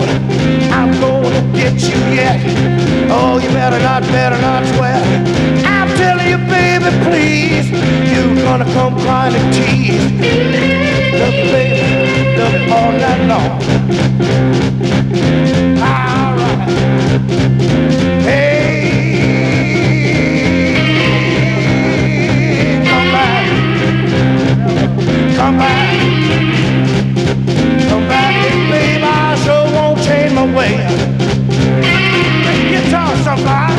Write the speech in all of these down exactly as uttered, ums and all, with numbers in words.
I'm gonna get you yet. Oh, you better not, better not swear. I'm telling you, baby, please. You're gonna come crying and tease. Love you, baby, love you all night long. All right. Hey, come back, come back. Come back, baby, I sure won't change my way. Guitar, somebody.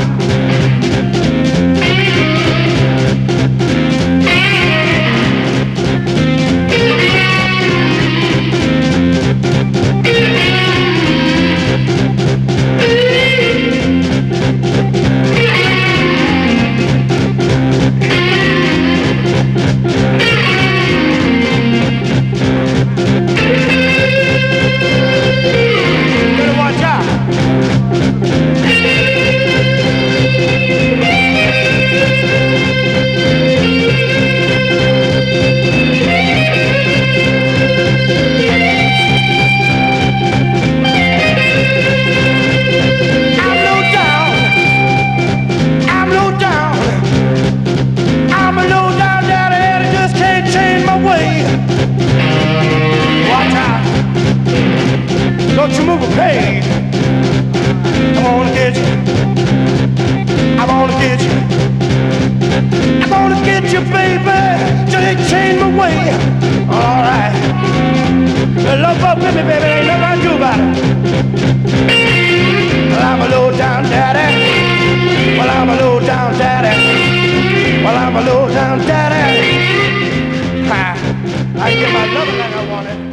Don't you move a page. I wanna get you. I wanna get you. I wanna get you, baby. Just change my way. All right. Love up with me, baby. Ain't nothing I can do about it. Well, I'm a low down daddy. Well, I'm a low down daddy. Well, I'm a low down daddy. Ha. I get my loving like I want it.